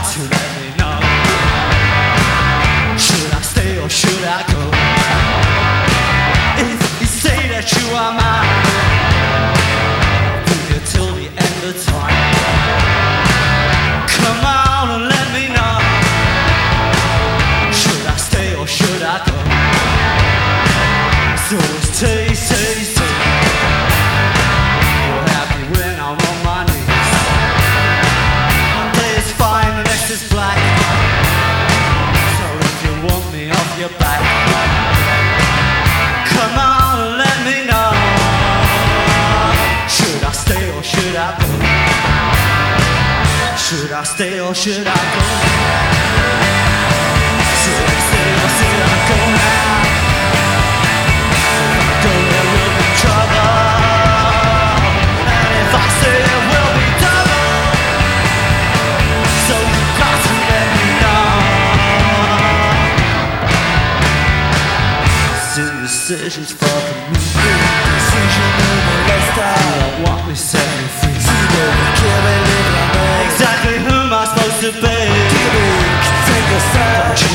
got to let me know. Should I stay or should I go? If you say that you are mine, be here till the end of time. Come on and let me know. Should I stay or should I go? So it's taste. You're happy when I'm on my knees. One day it's fine, the next is black. So if you want me off your back, come on and let me know. Should I stay or should I go? Should I stay or should I go? Should I stay or should I go now? If I go there will be trouble, and if I stay there will be double. So you got to let me know. Sin decisions fucking me. Decision in the lifestyle. You don't want me, set me free. See what we can't live. Exactly who am I supposed to be? Take a side.